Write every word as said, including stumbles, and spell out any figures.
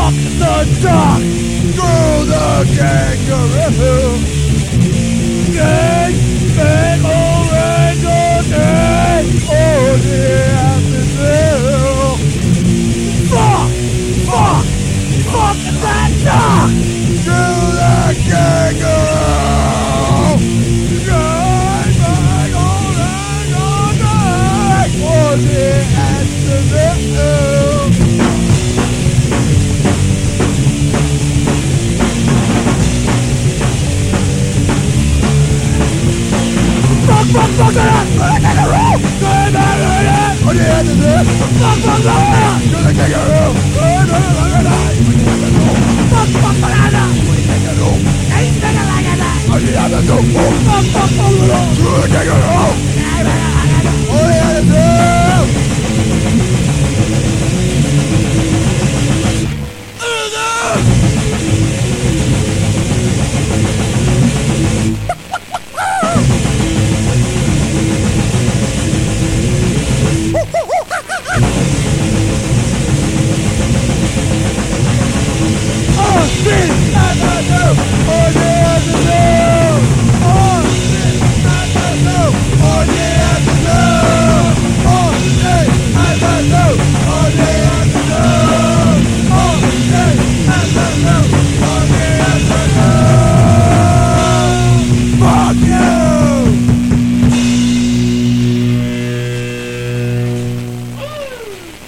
the duck through the kangaroo. Gang, bang, orangutan, oh the afternoon. Fuck, fuck, fuck that duck through the kangaroo. Gang, bang, orangutan, oh the afternoon. Fuck, fuck, fuck it up! To the kangaroo! To the kangaroo! On the end of this! Fuck, fuck, fuck it up! To the kangaroo! To the kangaroo! Fuck, fuck, banana! To the kangaroo! Ain't gonna like it! On the end of this! Fuck, fuck, fuck it up! To the kangaroo!